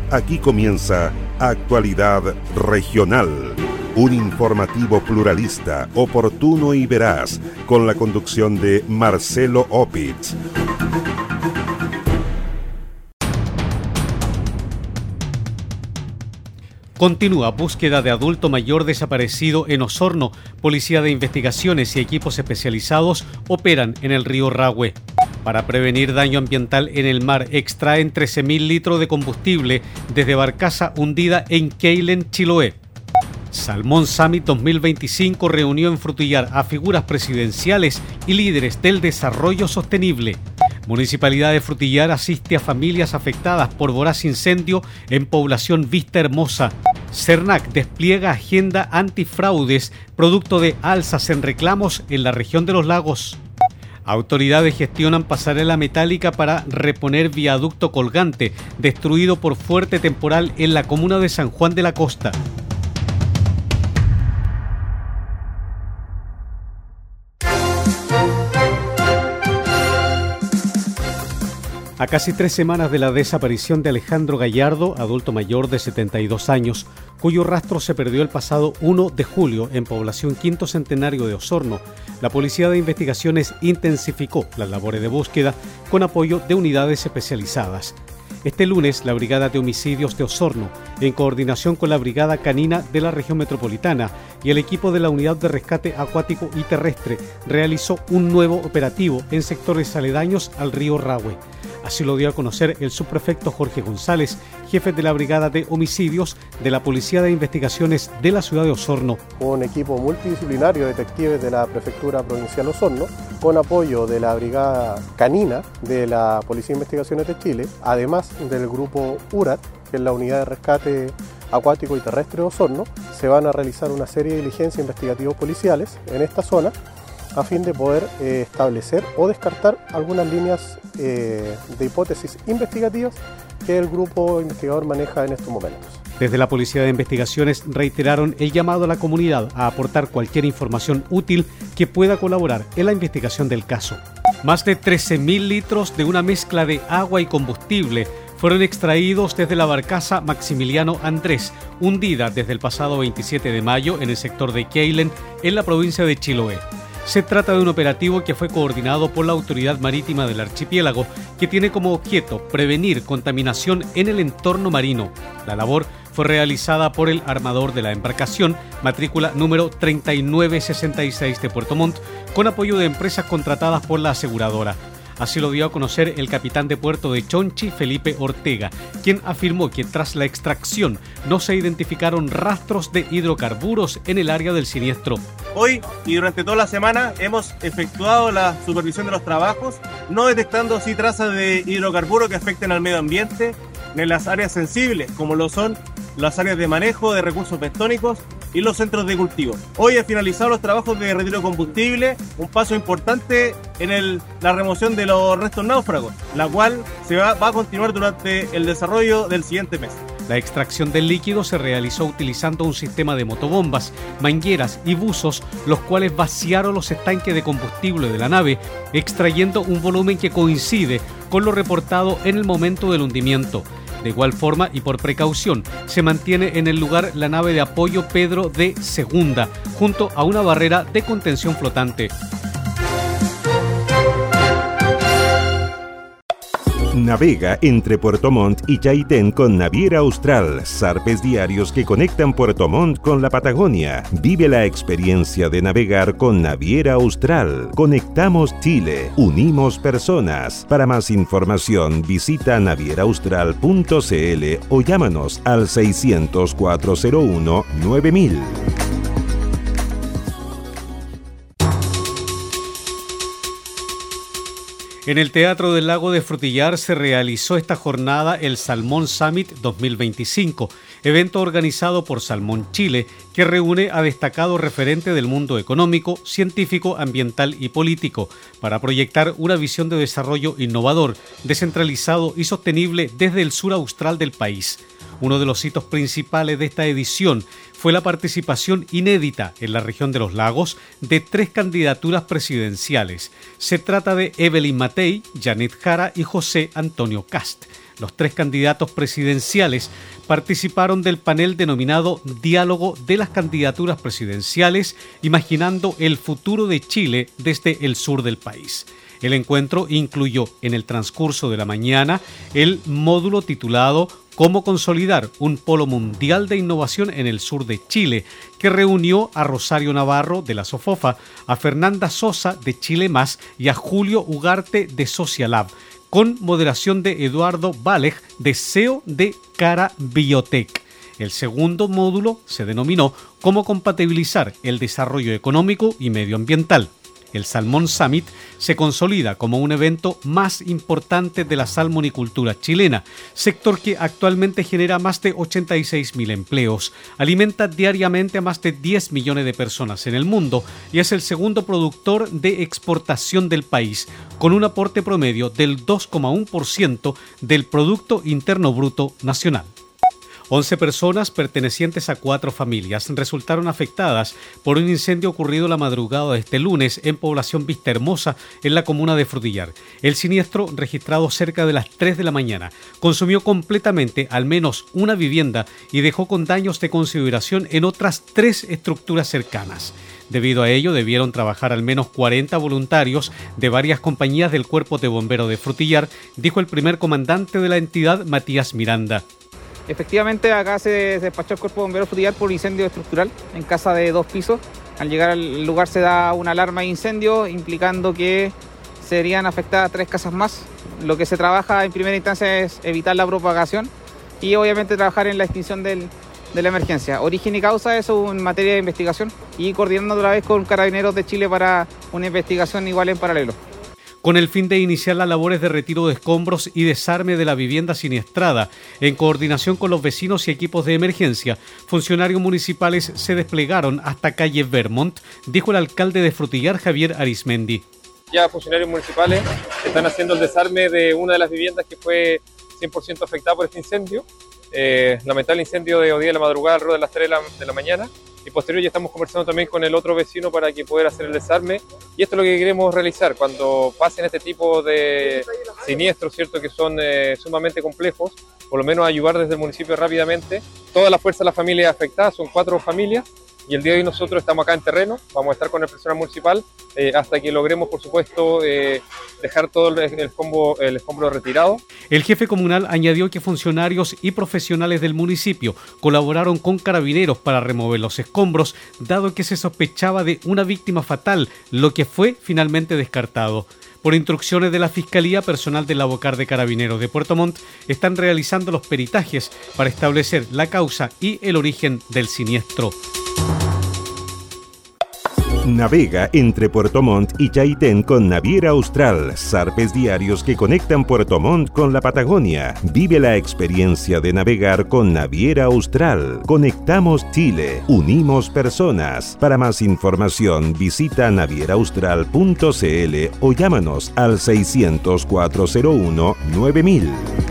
Aquí comienza Actualidad Regional, un informativo pluralista, oportuno y veraz, con la conducción de Marcelo Opitz. Continúa búsqueda de adulto mayor desaparecido en Osorno. Policía de Investigaciones y equipos especializados operan en el río Rahue. Para prevenir daño ambiental en el mar, extraen 13.000 litros de combustible desde barcaza hundida en Keilen, Chiloé. Salmón Summit 2025 reunió en Frutillar a figuras presidenciales y líderes del desarrollo sostenible. Municipalidad de Frutillar asiste a familias afectadas por voraz incendio en población Vista Hermosa. Cernac despliega agenda antifraudes producto de alzas en reclamos en la región de los lagos. Autoridades gestionan pasarela metálica para reponer viaducto colgante destruido por fuerte temporal en la comuna de San Juan de la Costa. A casi 3 semanas de la desaparición de Alejandro Gallardo, adulto mayor de 72 años, cuyo rastro se perdió el pasado 1 de julio en población Quinto Centenario de Osorno, la Policía de Investigaciones intensificó las labores de búsqueda con apoyo de unidades especializadas. Este lunes, la Brigada de Homicidios de Osorno, en coordinación con la Brigada Canina de la Región Metropolitana y el equipo de la Unidad de Rescate Acuático y Terrestre, realizó un nuevo operativo en sectores aledaños al río Rahue. Así lo dio a conocer el subprefecto Jorge González, jefe de la Brigada de Homicidios de la Policía de Investigaciones de la ciudad de Osorno. Un equipo multidisciplinario de detectives de la Prefectura Provincial Osorno, con apoyo de la Brigada Canina de la Policía de Investigaciones de Chile, además del grupo URAT, que es la Unidad de Rescate Acuático y Terrestre de Osorno, se van a realizar una serie de diligencias investigativos policiales en esta zona a fin de poder establecer o descartar algunas líneas de hipótesis investigativas que el grupo investigador maneja en estos momentos. Desde la Policía de Investigaciones reiteraron el llamado a la comunidad a aportar cualquier información útil que pueda colaborar en la investigación del caso. Más de 13.000 litros de una mezcla de agua y combustible fueron extraídos desde la barcaza Maximiliano Andrés, hundida desde el pasado 27 de mayo en el sector de Keilen, en la provincia de Chiloé. Se trata de un operativo que fue coordinado por la Autoridad Marítima del Archipiélago, que tiene como objeto prevenir contaminación en el entorno marino. La labor fue realizada por el armador de la embarcación, matrícula número 3966 de Puerto Montt, con apoyo de empresas contratadas por la aseguradora. Así lo dio a conocer el capitán de puerto de Chonchi, Felipe Ortega, quien afirmó que tras la extracción no se identificaron rastros de hidrocarburos en el área del siniestro. Hoy y durante toda la semana hemos efectuado la supervisión de los trabajos, no detectando así trazas de hidrocarburos que afecten al medio ambiente en las áreas sensibles, como lo son las áreas de manejo de recursos bentónicos y los centros de cultivo. Hoy he finalizado los trabajos de retiro de combustible, un paso importante en la remoción de los restos náufragos, la cual va a continuar durante el desarrollo del siguiente mes. La extracción del líquido se realizó utilizando un sistema de motobombas, mangueras y buzos, los cuales vaciaron los estanques de combustible de la nave, extrayendo un volumen que coincide con lo reportado en el momento del hundimiento. De igual forma y por precaución, se mantiene en el lugar la nave de apoyo Pedro de Segunda, junto a una barrera de contención flotante. Navega entre Puerto Montt y Chaitén con Naviera Austral, zarpes diarios que conectan Puerto Montt con la Patagonia. Vive la experiencia de navegar con Naviera Austral. Conectamos Chile, unimos personas. Para más información visita navieraaustral.cl o llámanos al 600-401-9000. En el Teatro del Lago de Frutillar se realizó esta jornada el Salmón Summit 2025, evento organizado por Salmón Chile, que reúne a destacados referentes del mundo económico, científico, ambiental y político, para proyectar una visión de desarrollo innovador, descentralizado y sostenible desde el sur austral del país. Uno de los hitos principales de esta edición fue la participación inédita en la región de los lagos de 3 candidaturas presidenciales. Se trata de Evelyn Matei, Janet Jara y José Antonio Cast. Los 3 candidatos presidenciales participaron del panel denominado Diálogo de las Candidaturas Presidenciales, imaginando el futuro de Chile desde el sur del país. El encuentro incluyó en el transcurso de la mañana el módulo titulado Cómo consolidar un polo mundial de innovación en el sur de Chile, que reunió a Rosario Navarro de la Sofofa, a Fernanda Sosa de Chile Más y a Julio Ugarte de Socialab, con moderación de Eduardo Valeg de CEO de Cara Biotech. El segundo módulo se denominó Cómo compatibilizar el desarrollo económico y medioambiental. El Salmón Summit se consolida como un evento más importante de la salmonicultura chilena, sector que actualmente genera más de 86.000 empleos, alimenta diariamente a más de 10 millones de personas en el mundo y es el segundo productor de exportación del país, con un aporte promedio del 2,1% del Producto Interno Bruto Nacional. 11 personas pertenecientes a 4 familias resultaron afectadas por un incendio ocurrido la madrugada de este lunes en población Vista Hermosa, en la comuna de Frutillar. El siniestro, registrado cerca de las 3 de la mañana, consumió completamente al menos una vivienda y dejó con daños de consideración en otras 3 estructuras cercanas. Debido a ello, debieron trabajar al menos 40 voluntarios de varias compañías del Cuerpo de Bomberos de Frutillar, dijo el primer comandante de la entidad, Matías Miranda. Efectivamente, acá se despachó el Cuerpo de Bomberos Frutillar por incendio estructural en casa de 2 pisos. Al llegar al lugar se da una alarma de incendio, implicando que serían afectadas 3 casas más. Lo que se trabaja en primera instancia es evitar la propagación y obviamente trabajar en la extinción de la emergencia. Origen y causa, eso en materia de investigación, y coordinando otra vez con Carabineros de Chile para una investigación igual en paralelo. Con el fin de iniciar las labores de retiro de escombros y desarme de la vivienda siniestrada, en coordinación con los vecinos y equipos de emergencia, funcionarios municipales se desplegaron hasta calle Vermont, dijo el alcalde de Frutillar, Javier Arismendi. Ya funcionarios municipales están haciendo el desarme de una de las viviendas que fue 100% afectada por este incendio. Lamentable incendio de hoy día de la madrugada alrededor de las 3 de la mañana, y posterior ya estamos conversando también con el otro vecino para que poder hacer el desarme, y esto es lo que queremos realizar cuando pasen este tipo de siniestros, ¿cierto?, que son sumamente complejos, por lo menos ayudar desde el municipio rápidamente. Toda la fuerza de las familias afectadas, son 4 familias, y el día de hoy nosotros estamos acá en terreno, vamos a estar con el personal municipal hasta que logremos, por supuesto, dejar todo el escombro retirado. El jefe comunal añadió que funcionarios y profesionales del municipio colaboraron con Carabineros para remover los escombros, dado que se sospechaba de una víctima fatal, lo que fue finalmente descartado. Por instrucciones de la Fiscalía, personal del Abocar de Carabineros de Puerto Montt están realizando los peritajes para establecer la causa y el origen del siniestro. Navega entre Puerto Montt y Chaitén con Naviera Austral, zarpes diarios que conectan Puerto Montt con la Patagonia. Vive la experiencia de navegar con Naviera Austral. Conectamos Chile, unimos personas. Para más información visita navieraaustral.cl o llámanos al 600-401-9000.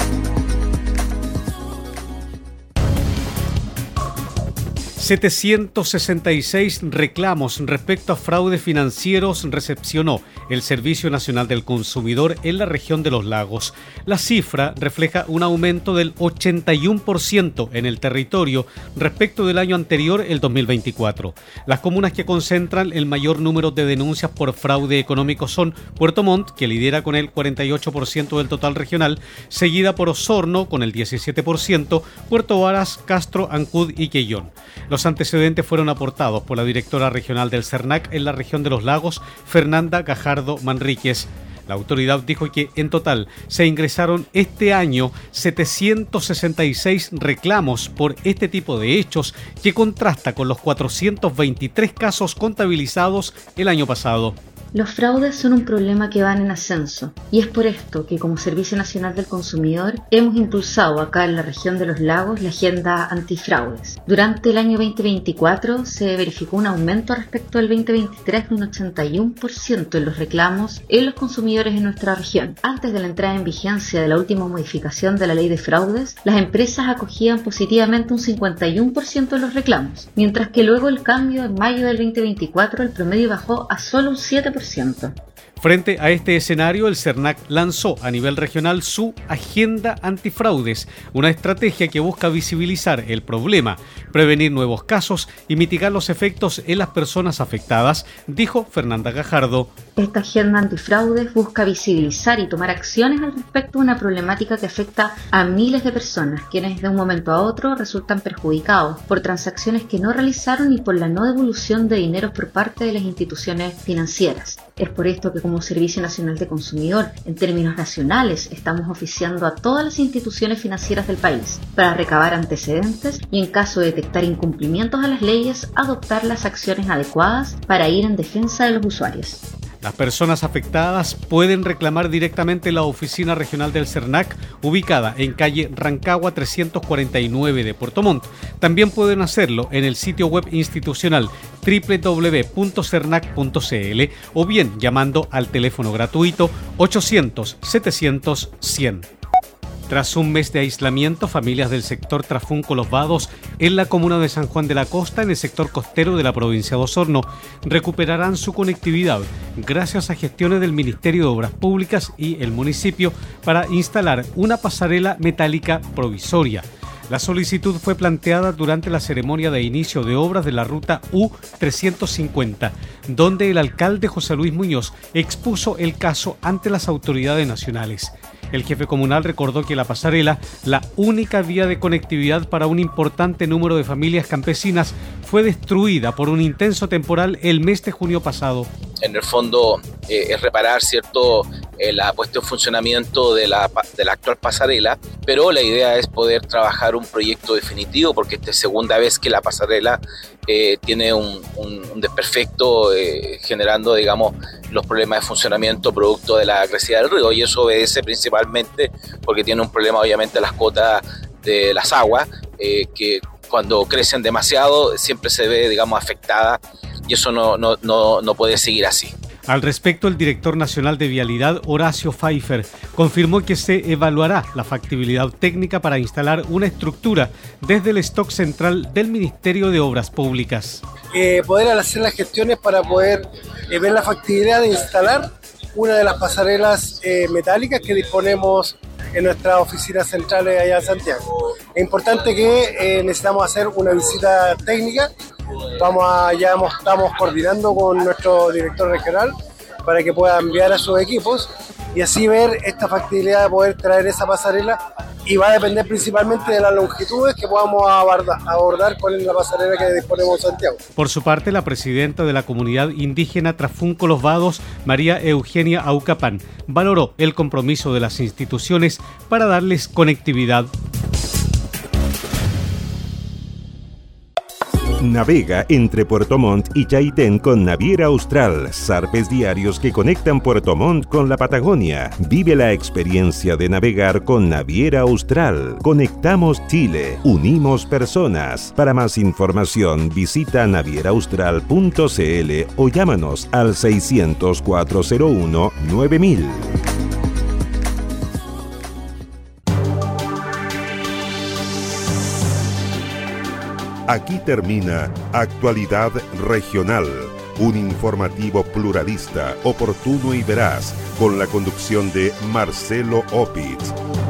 766 reclamos respecto a fraudes financieros recepcionó el Servicio Nacional del Consumidor en la región de los Lagos. La cifra refleja un aumento del 81% en el territorio respecto del año anterior, el 2024. Las comunas que concentran el mayor número de denuncias por fraude económico son Puerto Montt, que lidera con el 48% del total regional, seguida por Osorno con el 17%, Puerto Varas, Castro, Ancud y Quellón. Los antecedentes fueron aportados por la directora regional del CERNAC en la región de los Lagos, Fernanda Gajardo Manríquez. La autoridad dijo que en total se ingresaron este año 766 reclamos por este tipo de hechos, que contrasta con los 423 casos contabilizados el año pasado. Los fraudes son un problema que van en ascenso, y es por esto que como Servicio Nacional del Consumidor hemos impulsado acá en la región de los Lagos la agenda antifraudes. Durante el año 2024 se verificó un aumento respecto al 2023 de un 81% en los reclamos en los consumidores en nuestra región. Antes de la entrada en vigencia de la última modificación de la ley de fraudes, las empresas acogían positivamente un 51% de los reclamos, mientras que luego el cambio en mayo del 2024 el promedio bajó a solo un 7%. Frente a este escenario, el CERNAC lanzó a nivel regional su Agenda Antifraudes, una estrategia que busca visibilizar el problema, prevenir nuevos casos y mitigar los efectos en las personas afectadas, dijo Fernanda Gajardo. Esta Agenda Antifraudes busca visibilizar y tomar acciones al respecto de una problemática que afecta a miles de personas, quienes de un momento a otro resultan perjudicados por transacciones que no realizaron y por la no devolución de dinero por parte de las instituciones financieras. Es por esto que como Servicio Nacional de Consumidor, en términos nacionales, estamos oficiando a todas las instituciones financieras del país para recabar antecedentes y, en caso de detectar incumplimientos a las leyes, adoptar las acciones adecuadas para ir en defensa de los usuarios. Las personas afectadas pueden reclamar directamente en la oficina regional del CERNAC, ubicada en calle Rancagua 349 de Puerto Montt. También pueden hacerlo en el sitio web institucional www.cernac.cl o bien llamando al teléfono gratuito 800-700-100. Tras un mes de aislamiento, familias del sector Trafunco Los Vados en la comuna de San Juan de la Costa, en el sector costero de la provincia de Osorno, recuperarán su conectividad gracias a gestiones del Ministerio de Obras Públicas y el municipio para instalar una pasarela metálica provisoria. La solicitud fue planteada durante la ceremonia de inicio de obras de la ruta U350, donde el alcalde José Luis Muñoz expuso el caso ante las autoridades nacionales. El jefe comunal recordó que la pasarela, la única vía de conectividad para un importante número de familias campesinas, fue destruida por un intenso temporal el mes de junio pasado. En el fondo es reparar, ¿cierto?, la puesta en funcionamiento de la actual pasarela, pero la idea es poder trabajar un proyecto definitivo, porque esta es segunda vez que la pasarela tiene un desperfecto, generando, digamos, los problemas de funcionamiento producto de la crecida del río, y eso obedece principalmente porque tiene un problema, obviamente, las cotas de las aguas, que cuando crecen demasiado siempre se ve, digamos, afectada, y eso no puede seguir así. Al respecto, el director nacional de Vialidad, Horacio Pfeiffer, confirmó que se evaluará la factibilidad técnica para instalar una estructura desde el stock central del Ministerio de Obras Públicas. Poder hacer las gestiones para poder ver la factibilidad de instalar una de las pasarelas metálicas que disponemos en nuestras oficinas centrales allá en Santiago. Es importante que necesitamos hacer una visita técnica. Estamos coordinando con nuestro director regional para que pueda enviar a sus equipos y así ver esta factibilidad de poder traer esa pasarela, y va a depender principalmente de las longitudes que podamos abordar con la pasarela que disponemos en Santiago. Por su parte, la presidenta de la comunidad indígena Trafunco Los Vados, María Eugenia Aucapán, valoró el compromiso de las instituciones para darles conectividad. Navega entre Puerto Montt y Chaitén con Naviera Austral, zarpes diarios que conectan Puerto Montt con la Patagonia. Vive la experiencia de navegar con Naviera Austral. Conectamos Chile, unimos personas. Para más información visita navieraaustral.cl o llámanos al 600-401-9000. Aquí termina Actualidad Regional, un informativo pluralista, oportuno y veraz, con la conducción de Marcelo Opitz.